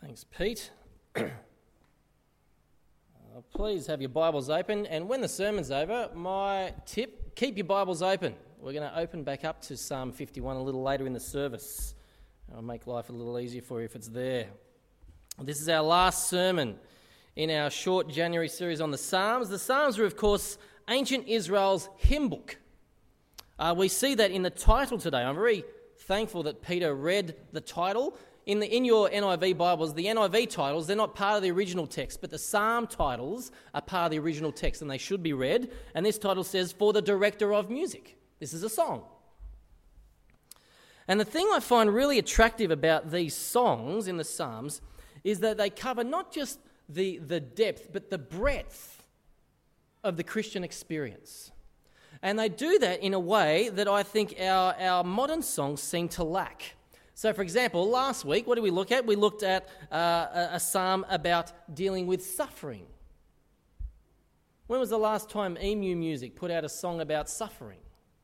Thanks, Pete. Please have your Bibles open, and when the sermon's over, my tip, keep your Bibles open. We're going to open back up to Psalm 51 a little later in the service. I'll make life a little easier for you if it's there. This is our last sermon in our short January series on the Psalms. The Psalms are, of course, ancient Israel's hymn book. We see that in the title today. I'm very thankful that Peter read the title. In your NIV Bibles, the NIV titles, they're not part of the original text, but the Psalm titles are part of the original text, and they should be read. And this title says, "For the Director of Music." This is a song. And the thing I find really attractive about these songs in the Psalms is that they cover not just the depth, but the breadth of the Christian experience. And they do that in a way that I think our modern songs seem to lack. So, for example, last week, what did we look at? We looked at a psalm about dealing with suffering. When was the last time Emu Music put out a song about suffering?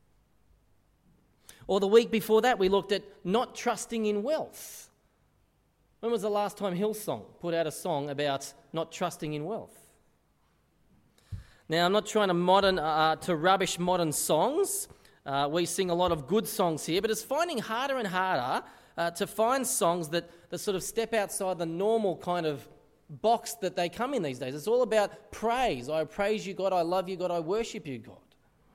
Or the week before that, we looked at not trusting in wealth. When was the last time Hillsong put out a song about not trusting in wealth? Now, I'm not trying to rubbish modern songs. We sing a lot of good songs here, but it's finding harder and harder to find songs that sort of step outside the normal kind of box that they come in these days. It's all about praise. I praise you, God. I love you, God. I worship you, God.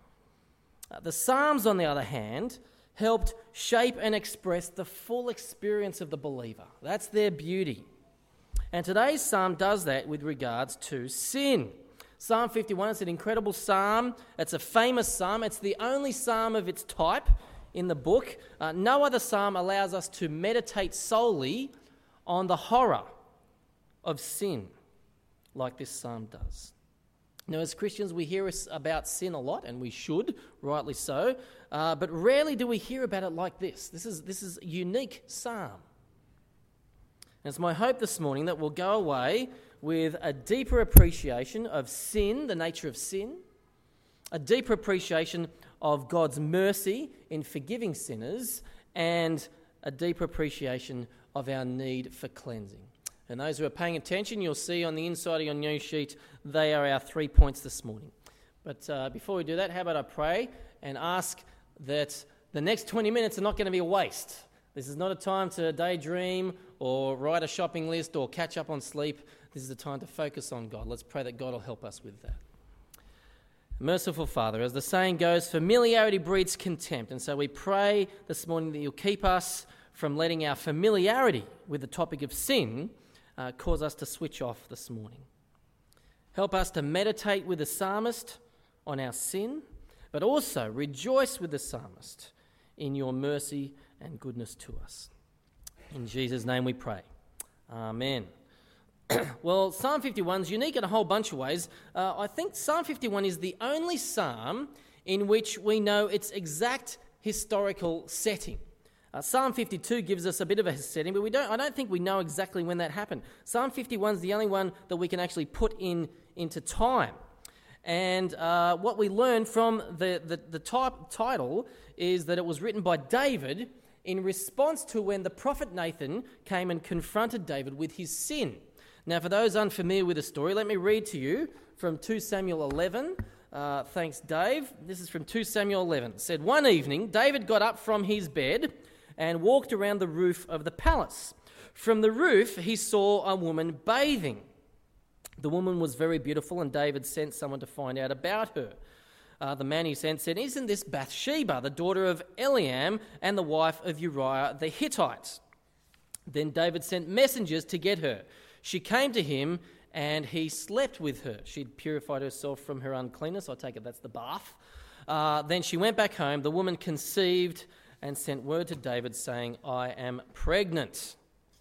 The Psalms, on the other hand, helped shape and express the full experience of the believer. That's their beauty. And today's psalm does that with regards to sin. Psalm 51 is an incredible psalm. It's a famous psalm. It's the only psalm of its type in the book. No other psalm allows us to meditate solely on the horror of sin like this psalm does. Now, as Christians, we hear about sin a lot, and we should, rightly so, but rarely do we hear about it like this. This is a unique psalm. And it's my hope this morning that we'll go away with a deeper appreciation of sin, the nature of sin, a deeper appreciation of God's mercy in forgiving sinners, and a deeper appreciation of our need for cleansing. And those who are paying attention, you'll see on the inside of your news sheet, they are our 3 points this morning. But before we do that, how about I pray and ask that the next 20 minutes are not going to be a waste. This is not a time to daydream or write a shopping list or catch up on sleep. This is a time to focus on God. Let's pray that God will help us with that. Merciful Father, as the saying goes, familiarity breeds contempt. And so we pray this morning that you'll keep us from letting our familiarity with the topic of sin cause us to switch off this morning. Help us to meditate with the psalmist on our sin, but also rejoice with the psalmist in your mercy and goodness to us. In Jesus' name we pray. Amen. Well, Psalm 51 is unique in a whole bunch of ways. I think Psalm 51 is the only psalm in which we know its exact historical setting. Psalm 52 gives us a bit of a setting, but I don't think we know exactly when that happened. Psalm 51 is the only one that we can actually put into time. And what we learn from the title is that it was written by David in response to when the prophet Nathan came and confronted David with his sin. Now, for those unfamiliar with the story, let me read to you from 2 Samuel 11. Thanks, Dave. This is from 2 Samuel 11. It said, "One evening, David got up from his bed and walked around the roof of the palace. From the roof, he saw a woman bathing. The woman was very beautiful, and David sent someone to find out about her. The man he sent said, 'Isn't this Bathsheba, the daughter of Eliam and the wife of Uriah the Hittite?' Then David sent messengers to get her. She came to him, and he slept with her. She'd purified herself from her uncleanness." I take it that's the bath. Then she went back home. The woman conceived and sent word to David saying, "I am pregnant."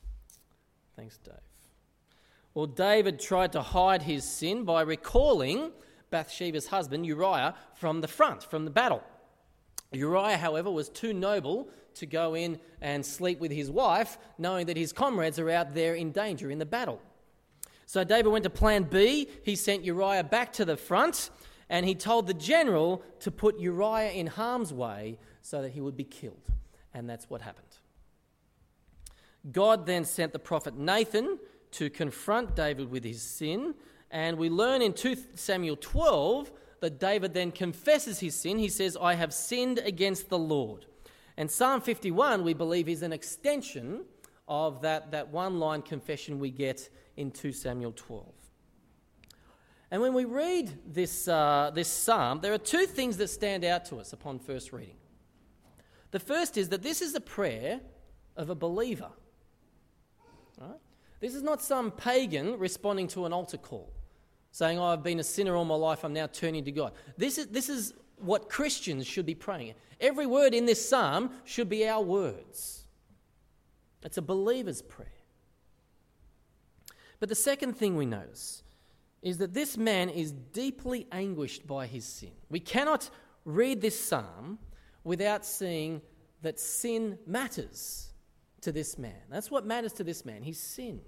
Thanks, Dave. Well, David tried to hide his sin by recalling Bathsheba's husband, Uriah, from the front, from the battle. Uriah, however, was too noble to go in and sleep with his wife, knowing that his comrades are out there in danger in the battle. So David went to plan B. He sent Uriah back to the front, and he told the general to put Uriah in harm's way so that he would be killed. And that's what happened. God then sent the prophet Nathan to confront David with his sin, and we learn in 2 Samuel 12 that David then confesses his sin. He says, I have sinned against the Lord. And Psalm 51, we believe, is an extension of that one-line confession we get in 2 Samuel 12. And when we read this psalm, there are two things that stand out to us upon first reading. The first is that this is a prayer of a believer. Right? This is not some pagan responding to an altar call, saying, oh, I've been a sinner all my life, I'm now turning to God. This is what Christians should be praying. Every word in this psalm should be our words. It's a believer's prayer. But the second thing we notice is that this man is deeply anguished by his sin. We cannot read this psalm without seeing that sin matters to this man. That's what matters to this man, his sin.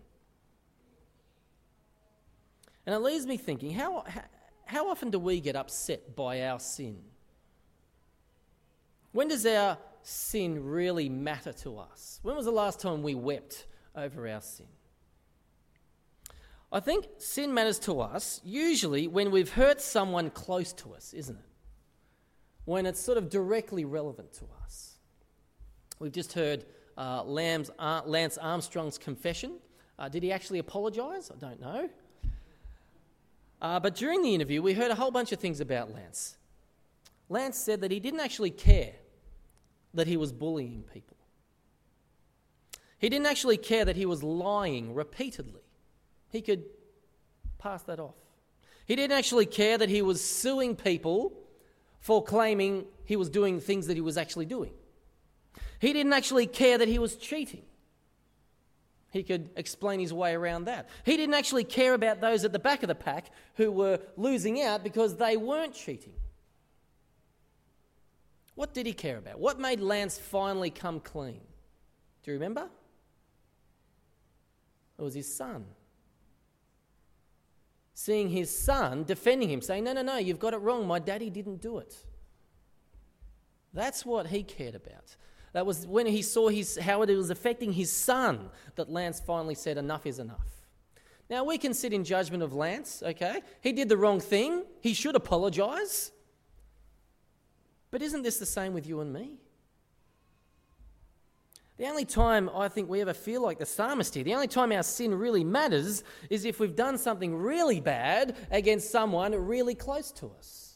And it leaves me thinking, how often do we get upset by our sin? When does our sin really matter to us? When was the last time we wept over our sin? I think sin matters to us usually when we've hurt someone close to us, isn't it? When it's sort of directly relevant to us. We've just heard Lance Armstrong's confession. Did he actually apologise? I don't know. But during the interview, we heard a whole bunch of things about Lance. Lance said that he didn't actually care that he was bullying people. He didn't actually care that he was lying repeatedly. He could pass that off. He didn't actually care that he was suing people for claiming he was doing things that he was actually doing. He didn't actually care that he was cheating. He could explain his way around that. He didn't actually care about those at the back of the pack who were losing out because they weren't cheating. What did he care about? What made Lance finally come clean? Do you remember? It was his son. Seeing his son defending him, saying, no, you've got it wrong. My daddy didn't do it. That's what he cared about. That was when he saw how it was affecting his son that Lance finally said, enough is enough. Now, we can sit in judgment of Lance, okay? He did the wrong thing. He should apologise. But isn't this the same with you and me? The only time I think we ever feel like the psalmist here, the only time our sin really matters is if we've done something really bad against someone really close to us.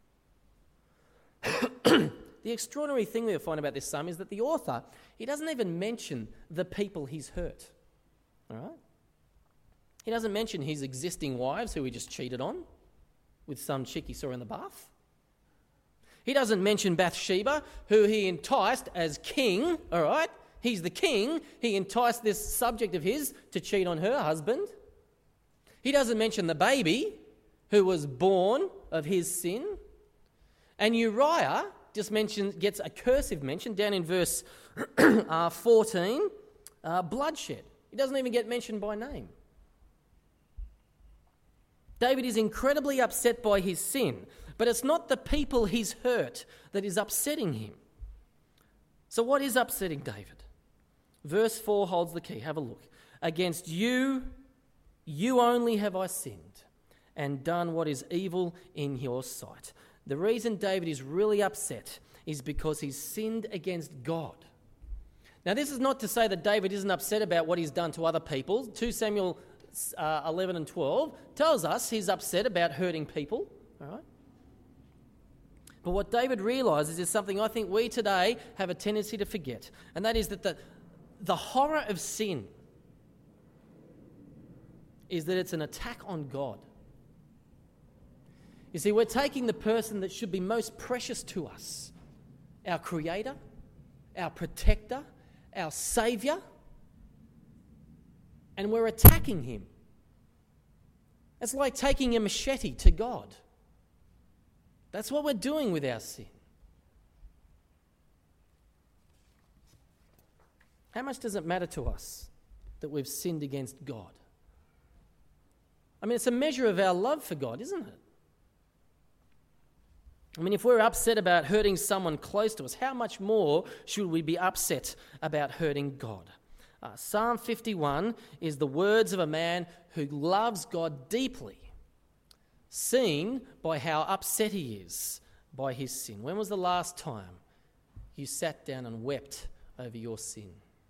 The extraordinary thing we find about this psalm is that the author, he doesn't even mention the people he's hurt. All right? He doesn't mention his existing wives who he just cheated on with some chick he saw in the bath. He doesn't mention Bathsheba, who he enticed as king, all right? He's the king. He enticed this subject of his to cheat on her husband. He doesn't mention the baby who was born of his sin. And Uriah just gets a cursive mention down in verse 14, bloodshed. He doesn't even get mentioned by name. David is incredibly upset by his sin, but it's not the people he's hurt that is upsetting him. So what is upsetting David? Verse 4 holds the key. Have a look. Against you only have I sinned and done what is evil in your sight. The reason David is really upset is because he's sinned against God. Now, this is not to say that David isn't upset about what he's done to other people. 2 Samuel 11 and 12 tells us he's upset about hurting people. All right? But what David realises is something I think we today have a tendency to forget, and that is that the horror of sin is that it's an attack on God. You see, we're taking the person that should be most precious to us, our Creator, our Protector, our Saviour, and we're attacking him. It's like taking a machete to God. That's what we're doing with our sin. How much does it matter to us that we've sinned against God? I mean, it's a measure of our love for God, isn't it? I mean, if we're upset about hurting someone close to us, how much more should we be upset about hurting God? Psalm 51 is the words of a man who loves God deeply, seen by how upset he is by his sin. When was the last time you sat down and wept over your sin?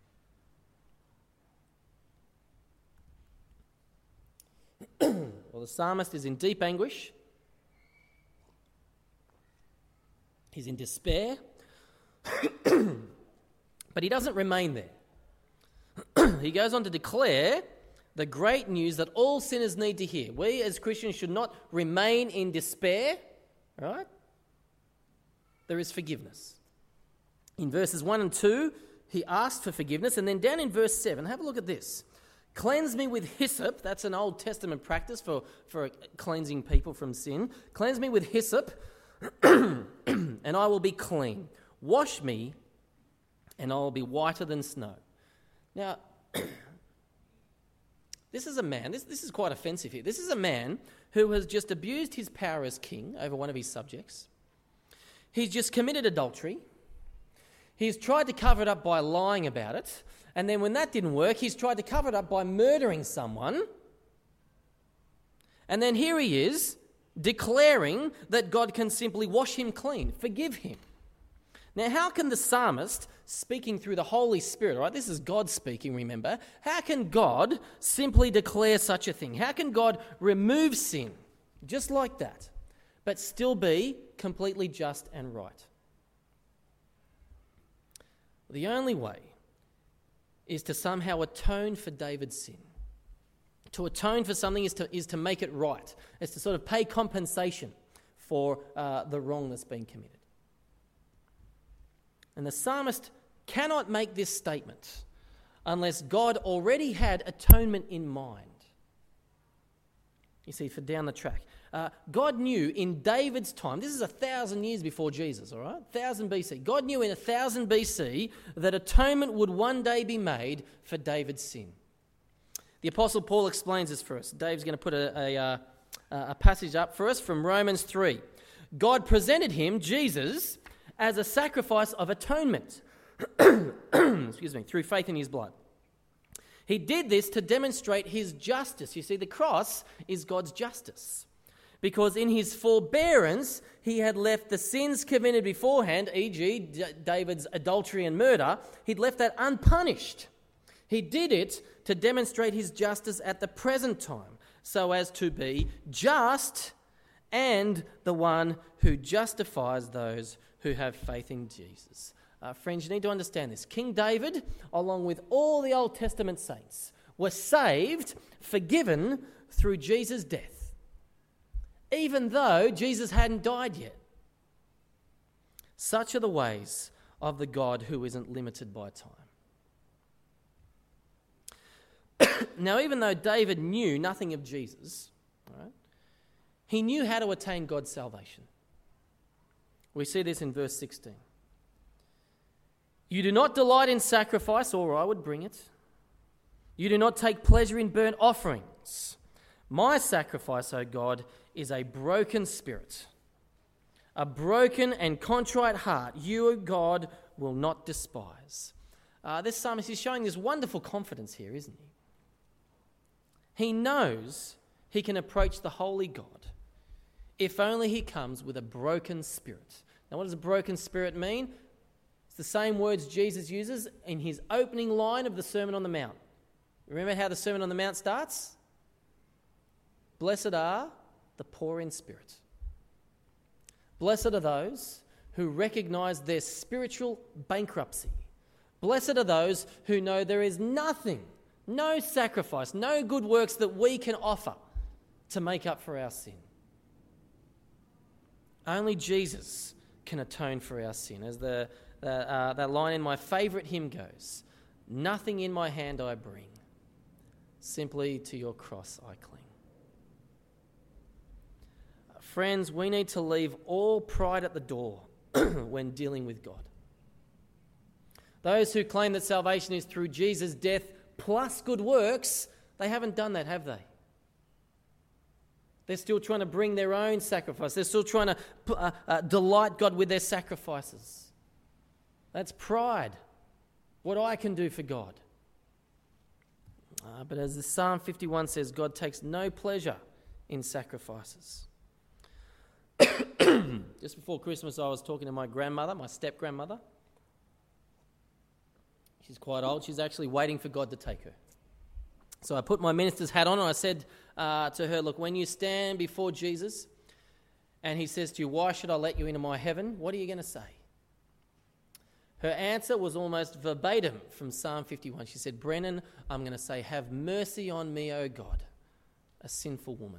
Well, the psalmist is in deep anguish. He's in despair. But he doesn't remain there. He goes on to declare the great news that all sinners need to hear. We as Christians should not remain in despair, right? There is forgiveness. In verses 1 and 2, he asked for forgiveness, and then down in verse 7, have a look at this. Cleanse me with hyssop. That's an Old Testament practice for cleansing people from sin. Cleanse me with hyssop, and I will be clean. Wash me, and I will be whiter than snow. Now, this is a man, this is quite offensive here. This is a man who has just abused his power as king over one of his subjects. He's just committed adultery. He's tried to cover it up by lying about it. And then when that didn't work, he's tried to cover it up by murdering someone. And then here he is, declaring that God can simply wash him clean, forgive him. Now, how can the psalmist, speaking through the Holy Spirit, right? This is God speaking, remember. How can God simply declare such a thing? How can God remove sin just like that, but still be completely just and right? The only way is to somehow atone for David's sin. To atone for something is to make it right. It's to sort of pay compensation for the wrong that's been committed. And the psalmist cannot make this statement unless God already had atonement in mind. You see, for down the track. God knew in David's time, this is 1,000 years before Jesus, all right? 1000 BC. God knew in 1000 BC that atonement would one day be made for David's sin. The Apostle Paul explains this for us. Dave's going to put a passage up for us from Romans 3. God presented him, Jesus, as a sacrifice of atonement, through faith in his blood. He did this to demonstrate his justice. You see, the cross is God's justice. Because in his forbearance, he had left the sins committed beforehand, e.g. David's adultery and murder, he'd left that unpunished. He did it to demonstrate his justice at the present time, so as to be just and the one who justifies those who have faith in Jesus. Friends, you need to understand this. King David, along with all the Old Testament saints, were saved, forgiven through Jesus' death, even though Jesus hadn't died yet. Such are the ways of the God who isn't limited by time. Now, even though David knew nothing of Jesus, right, he knew how to attain God's salvation. We see this in verse 16. You do not delight in sacrifice, or I would bring it. You do not take pleasure in burnt offerings. My sacrifice, O God, is a broken spirit. A broken and contrite heart, you, O God, will not despise. This psalmist is showing this wonderful confidence here, isn't he? He knows he can approach the holy God if only he comes with a broken spirit. Now, what does a broken spirit mean? It's the same words Jesus uses in his opening line of the Sermon on the Mount. Remember how the Sermon on the Mount starts? Blessed are the poor in spirit. Blessed are those who recognize their spiritual bankruptcy. Blessed are those who know there is nothing, no sacrifice, no good works that we can offer to make up for our sin. Only Jesus can atone for our sin. As that line in my favourite hymn goes, nothing in my hand I bring, simply to your cross I cling. Friends, we need to leave all pride at the door when dealing with God. Those who claim that salvation is through Jesus' death plus good works, they haven't done that, have they? They're still trying to bring their own sacrifice. They're still trying to delight God with their sacrifices. That's pride. What I can do for God. But as the Psalm 51 says, God takes no pleasure in sacrifices. Just before Christmas, I was talking to my grandmother, my step-grandmother. She's quite old. She's actually waiting for God to take her. So I put my minister's hat on and I said to her, look, when you stand before Jesus and he says to you, why should I let you into my heaven? What are you going to say? Her answer was almost verbatim from Psalm 51. She said, Brennan, I'm going to say, have mercy on me, O God, a sinful woman.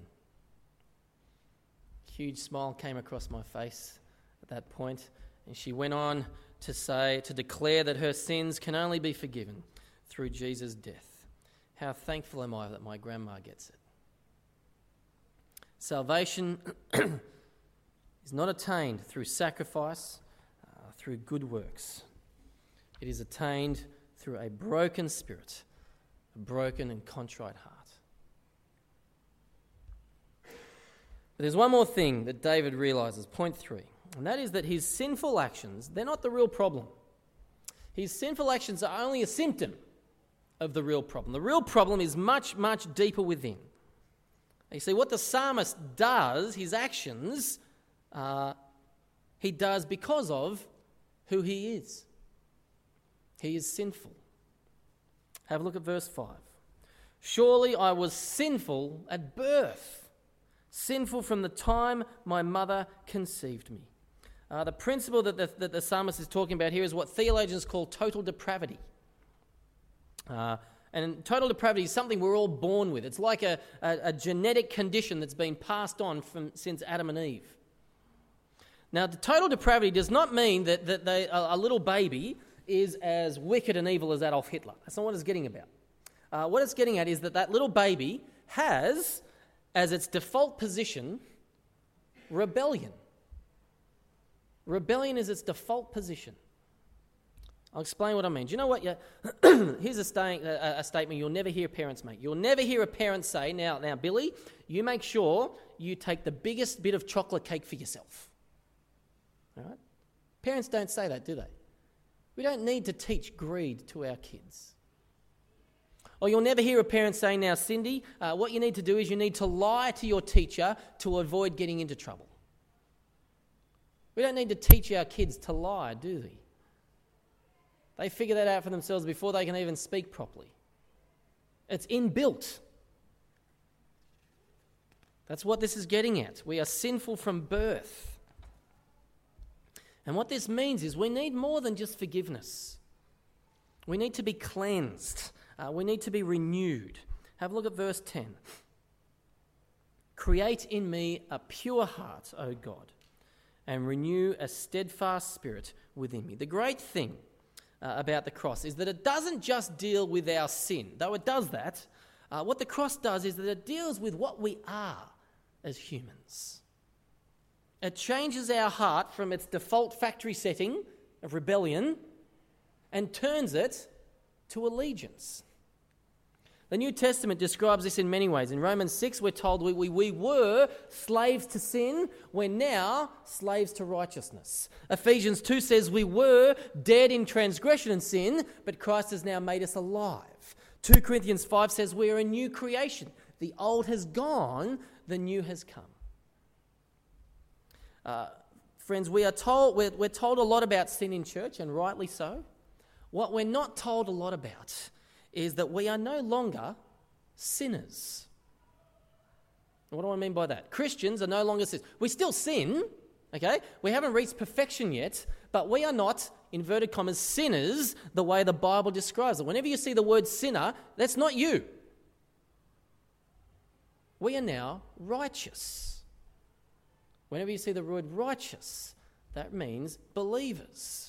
Huge smile came across my face at that point, and she went on to declare that her sins can only be forgiven through Jesus' death. How thankful am I that my grandma gets it. Salvation is not attained through sacrifice, through good works. It is attained through a broken spirit, a broken and contrite heart. But there's one more thing that David realises, point 3, and that is that his sinful actions, they're not the real problem. His sinful actions are only a symptom of the real problem. The real problem is much, much deeper within. You see, what the psalmist does, his actions, he does because of who he is. He is sinful. Have a look at verse 5. Surely I was sinful at birth, sinful from the time my mother conceived me. The principle that the psalmist is talking about here is what theologians call total depravity. And total depravity is something we're all born with. It's like a genetic condition that's been passed on since Adam and Eve. Now, the total depravity does not mean that a little baby is as wicked and evil as Adolf Hitler. That's not what it's getting about. What it's getting at is that little baby has, as its default position, rebellion. Rebellion is its default position. I'll explain what I mean. Do you know what? Here's a statement you'll never hear parents make. You'll never hear a parent say, now, Billy, you make sure you take the biggest bit of chocolate cake for yourself. All right? Parents don't say that, do they? We don't need to teach greed to our kids. Or you'll never hear a parent saying, now, Cindy, what you need to do is you need to lie to your teacher to avoid getting into trouble. We don't need to teach our kids to lie, do we? They figure that out for themselves before they can even speak properly. It's inbuilt. That's what this is getting at. We are sinful from birth. And what this means is we need more than just forgiveness. We need to be cleansed. We need to be renewed. Have a look at verse 10. Create in me a pure heart, O God, and renew a steadfast spirit within me. The great thing about the cross is that it doesn't just deal with our sin, though it does that. What the cross does is that it deals with what we are as humans. It changes our heart from its default factory setting of rebellion and turns it to allegiance. The New Testament describes this in many ways. In Romans 6, we're told we were slaves to sin, we're now slaves to righteousness. Ephesians 2 says we were dead in transgression and sin, but Christ has now made us alive. 2 Corinthians 5 says we are a new creation. The old has gone, the new has come. Friends, we're told a lot about sin in church, and rightly so. What we're not told a lot about is that we are no longer sinners. What do I mean by that? Christians are no longer sinners. We still sin, okay? We haven't reached perfection yet, but we are not, inverted commas, sinners the way the Bible describes it. Whenever you see the word sinner, that's not you. We are now righteous. Whenever you see the word righteous, that means believers.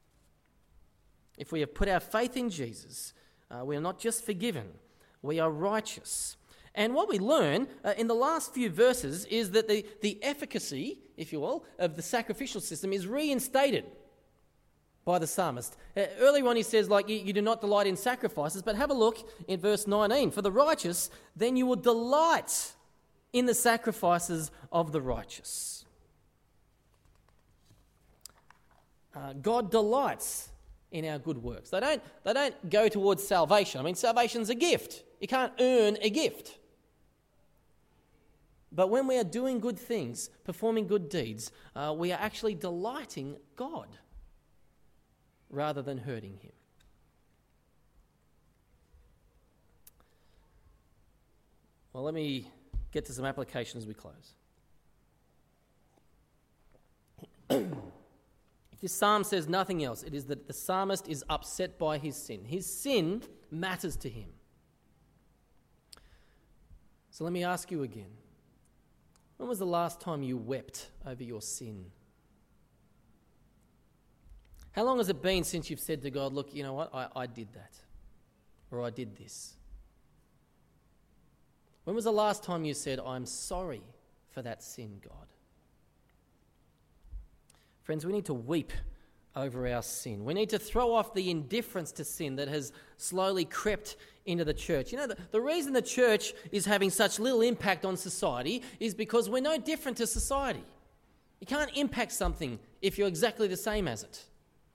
If we have put our faith in Jesus, we are not just forgiven, we are righteous. And what we learn in the last few verses is that the efficacy, if you will, of the sacrificial system is reinstated by the psalmist. Earlier on he says, you do not delight in sacrifices, but have a look in verse 19. For the righteous, then you will delight in the sacrifices of the righteous. God delights in our good works. They don't go towards salvation. I mean, salvation's a gift. You can't earn a gift. But when we are doing good things, performing good deeds, we are actually delighting God rather than hurting him. Well, let me get to some application as we close. If this psalm says nothing else, it is that the psalmist is upset by his sin. His sin matters to him. So let me ask you again. When was the last time you wept over your sin? How long has it been since you've said to God, look, you know what, I did that, or I did this? When was the last time you said, I'm sorry for that sin, God? Friends, we need to weep over our sin. We need to throw off the indifference to sin that has slowly crept into the church. You know, the reason the church is having such little impact on society is because we're no different to society. You can't impact something if you're exactly the same as it.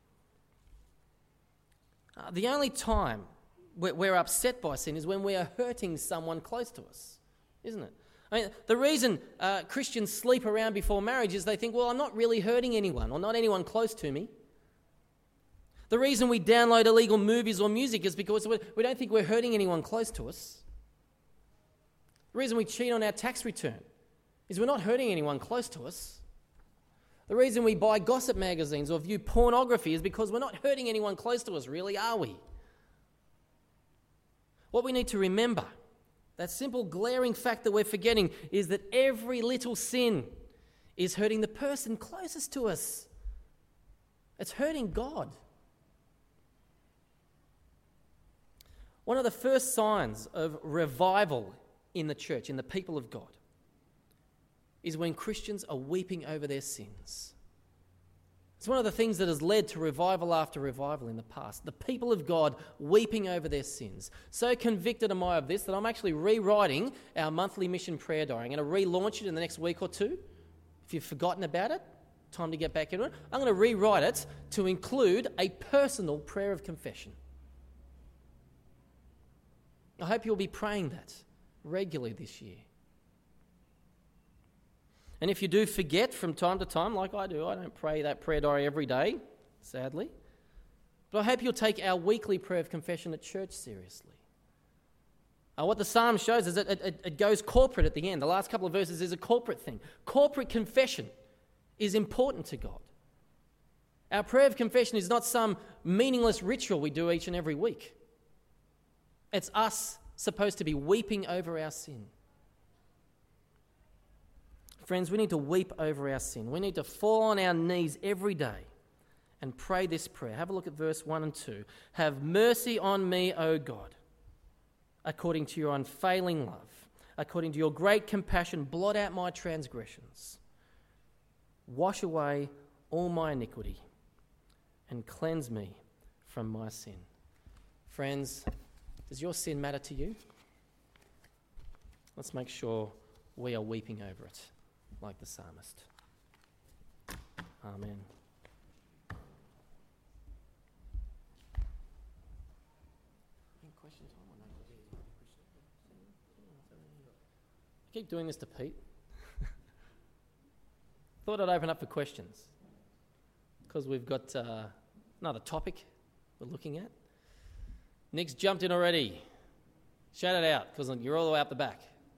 The only time we're upset by sin is when we are hurting someone close to us, isn't it? I mean, the reason Christians sleep around before marriage is they think, well, I'm not really hurting anyone or not anyone close to me. The reason we download illegal movies or music is because we don't think we're hurting anyone close to us. The reason we cheat on our tax return is we're not hurting anyone close to us. The reason we buy gossip magazines or view pornography is because we're not hurting anyone close to us, really, are we? What we need to remember, that simple glaring fact that we're forgetting, is that every little sin is hurting the person closest to us. It's hurting God. One of the first signs of revival in the church, in the people of God, is when Christians are weeping over their sins. It's one of the things that has led to revival after revival in the past. The people of God weeping over their sins. So convicted am I of this that I'm actually rewriting our monthly mission prayer diary. I'm going to relaunch it in the next week or two. If you've forgotten about it, time to get back into it. I'm going to rewrite it to include a personal prayer of confession. I hope you'll be praying that regularly this year. And if you do forget from time to time, like I do, I don't pray that prayer diary every day, sadly. But I hope you'll take our weekly prayer of confession at church seriously. What the psalm shows is that it goes corporate at the end. The last couple of verses is a corporate thing. Corporate confession is important to God. Our prayer of confession is not some meaningless ritual we do each and every week. It's us supposed to be weeping over our sin. Friends, we need to weep over our sin. We need to fall on our knees every day and pray this prayer. Have a look at verse 1 and 2. Have mercy on me, O God, according to your unfailing love. According to your great compassion, blot out my transgressions. Wash away all my iniquity and cleanse me from my sin. Friends, does your sin matter to you? Let's make sure we are weeping over it like the psalmist. Amen. I keep doing this to Pete. Thought I'd open up for questions because we've got another topic we're looking at. Nick's jumped in already. Shout it out because you're all the way up the back.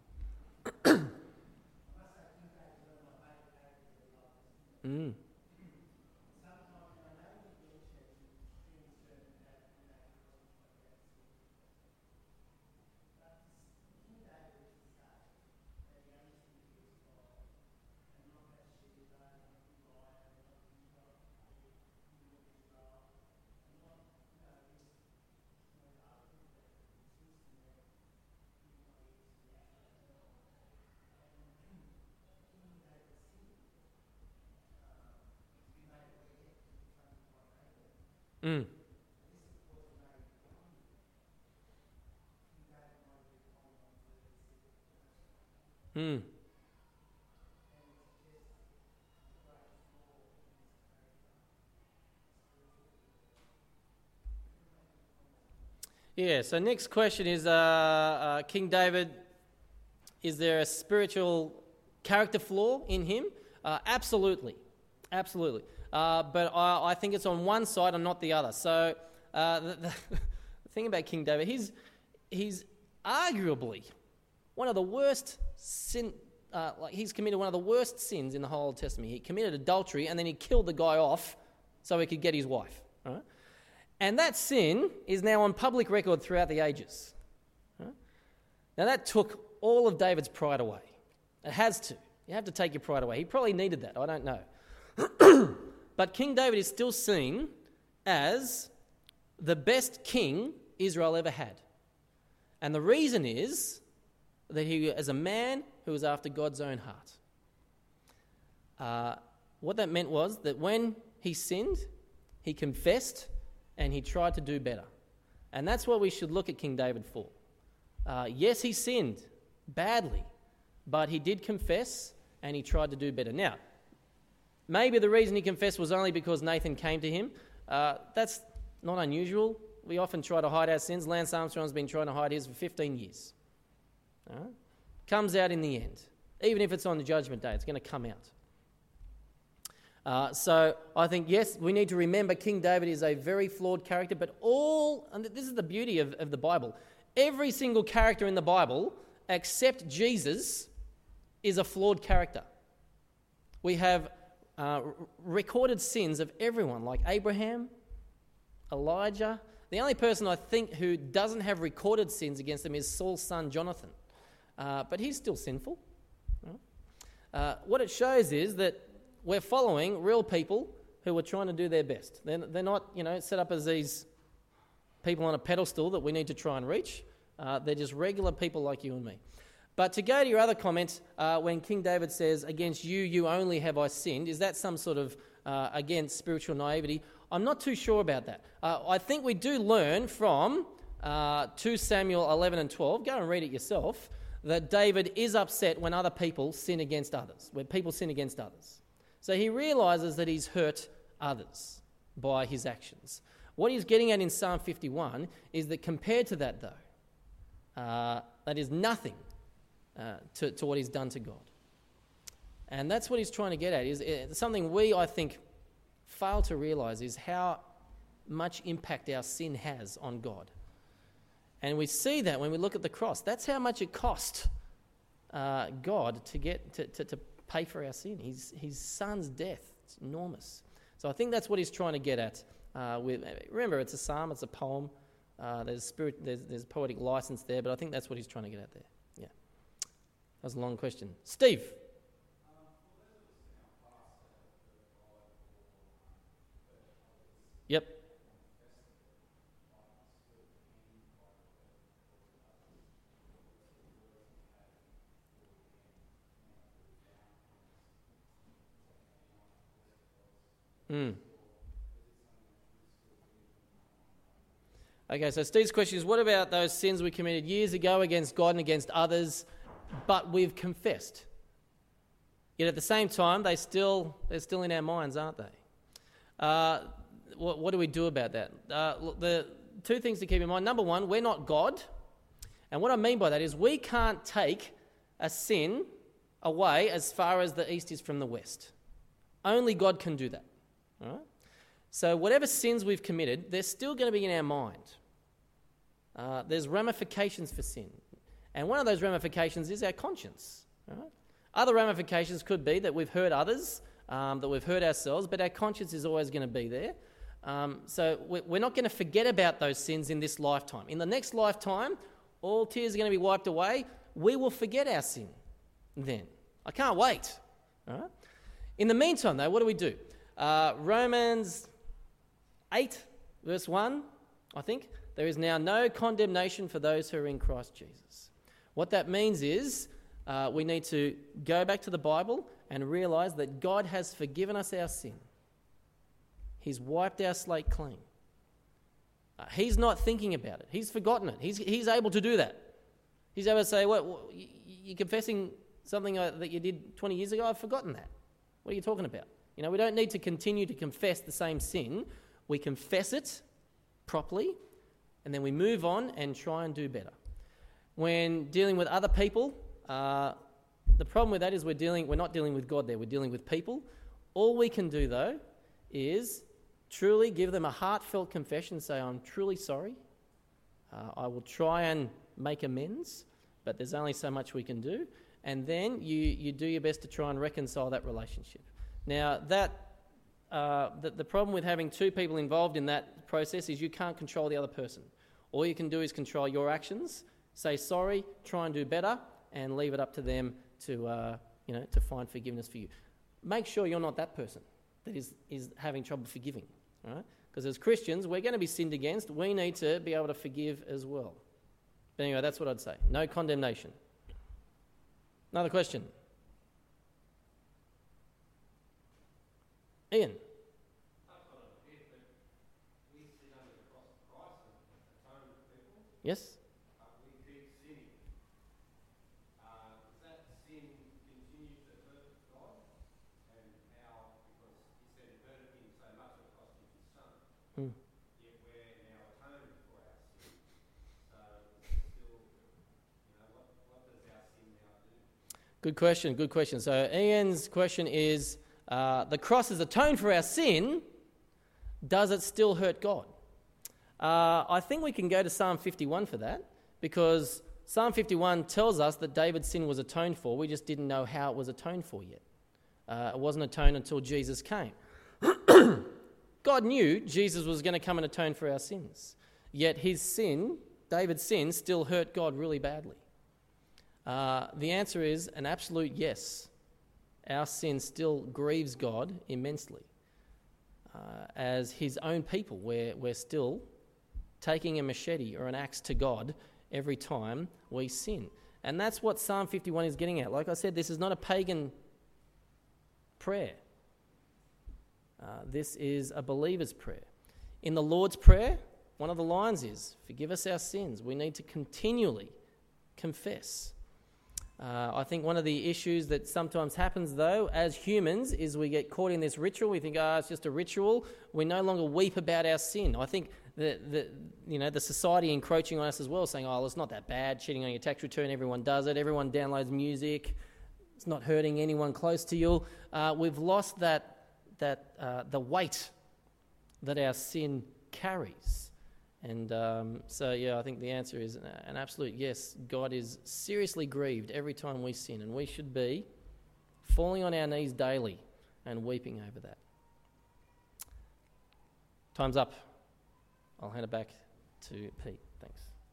Mm. Mm. Yeah, so next question is King David, is there a spiritual character flaw in him? Absolutely. Absolutely. But I think it's on one side and not the other. So the thing about King David, he's arguably one of the worst he's committed one of the worst sins in the whole Old Testament. He committed adultery and then he killed the guy off so he could get his wife. Right? And that sin is now on public record throughout the ages. Right? Now that took all of David's pride away. It has to. You have to take your pride away. He probably needed that. I don't know. But King David is still seen as the best king Israel ever had. And the reason is that he was a man who was after God's own heart. What that meant was that when he sinned, he confessed and he tried to do better. And that's what we should look at King David for. Yes, he sinned badly, but he did confess and he tried to do better. Now, maybe the reason he confessed was only because Nathan came to him. That's not unusual. We often try to hide our sins. Lance Armstrong's been trying to hide his for 15 years. Comes out in the end. Even if it's on the judgment day, it's going to come out. So I think, yes, we need to remember King David is a very flawed character, but and this is the beauty of the Bible, every single character in the Bible, except Jesus, is a flawed character. We have recorded sins of everyone, like Abraham, Elijah. The only person I think who doesn't have recorded sins against him is Saul's son Jonathan. But he's still sinful. What it shows is that we're following real people who are trying to do their best. They're not, set up as these people on a pedestal that we need to try and reach. They're just regular people like you and me. But to go to your other comment, when King David says, "Against you only have I sinned," is that some sort of, against spiritual naivety? I'm not too sure about that. I think we do learn from 2 Samuel 11 and 12, go and read it yourself, that David is upset when other people sin against others, when people sin against others. So he realises that he's hurt others by his actions. What he's getting at in Psalm 51 is that compared to that, though, that is nothing to what he's done to God. And that's what he's trying to get at. Is something we, I think, fail to realise is how much impact our sin has on God. And we see that when we look at the cross. That's how much it cost God to pay for our sin. His son's death. It's enormous. So I think that's what he's trying to get at. Remember, it's a psalm, it's a poem. There's poetic license there, but I think that's what he's trying to get at there. Yeah. That was a long question. Steve. Yep. Okay, so Steve's question is, what about those sins we committed years ago against God and against others, but we've confessed? Yet at the same time, they're still in our minds, aren't they? What do we do about that? The two things to keep in mind. Number one, we're not God. And what I mean by that is we can't take a sin away as far as the east is from the west. Only God can do that. All right? So whatever sins we've committed, they're still going to be in our mind. There's ramifications for sin. And one of those ramifications is our conscience. All right? Other ramifications could be that we've hurt others, that we've hurt ourselves, but our conscience is always going to be there. So we're not going to forget about those sins in this lifetime. In the next lifetime, all tears are going to be wiped away. We will forget our sin then. I can't wait. All right? In the meantime, though, what do? Romans 8, verse 1, I think. There is now no condemnation for those who are in Christ Jesus. What that means is we need to go back to the Bible and realise that God has forgiven us our sin. He's wiped our slate clean. He's not thinking about it. He's forgotten it. He's able to do that. He's able to say, what you're confessing something that you did 20 years ago? I've forgotten that. What are you talking about? We don't need to continue to confess the same sin. We confess it properly, and then we move on and try and do better. When dealing with other people, the problem with that is we're not dealing with God there, we're dealing with people. All we can do, though, is truly give them a heartfelt confession, say, I'm truly sorry. I will try and make amends, but there's only so much we can do. And then you do your best to try and reconcile that relationship. Now, the problem with having two people involved in that process is you can't control the other person. All you can do is control your actions, say sorry, try and do better, and leave it up to them to find forgiveness for you. Make sure you're not that person that is having trouble forgiving, right? Because as Christians, we're going to be sinned against. We need to be able to forgive as well. But anyway, that's what I'd say. No condemnation. Another question. Ian. Yes? We keep sinning. Does that sin continue to hurt God? And how, because he said it hurted him so much it cost him his son. Yet we're now atoning for our sin. So it's still, what does our sin now do? Good question. So Ian's question is, the cross has atoned for our sin. Does it still hurt God? I think we can go to Psalm 51 for that, because Psalm 51 tells us that David's sin was atoned for. We just didn't know how it was atoned for yet. It wasn't atoned until Jesus came. God knew Jesus was going to come and atone for our sins, yet his sin, David's sin, still hurt God really badly. The answer is an absolute yes. Our sin still grieves God immensely. As his own people, we're still taking a machete or an axe to God every time we sin. And that's what Psalm 51 is getting at. Like I said, this is not a pagan prayer. This is a believer's prayer. In the Lord's Prayer, one of the lines is, forgive us our sins. We need to continually confess. I think one of the issues that sometimes happens, though, as humans, is we get caught in this ritual. We think, it's just a ritual. We no longer weep about our sin. I think the society encroaching on us as well, saying, it's not that bad, cheating on your tax return, everyone does it, everyone downloads music, it's not hurting anyone close to you. We've lost the weight that our sin carries. And I think the answer is an absolute yes. God is seriously grieved every time we sin, and we should be falling on our knees daily and weeping over that. Time's up. I'll hand it back to Pete. Thanks.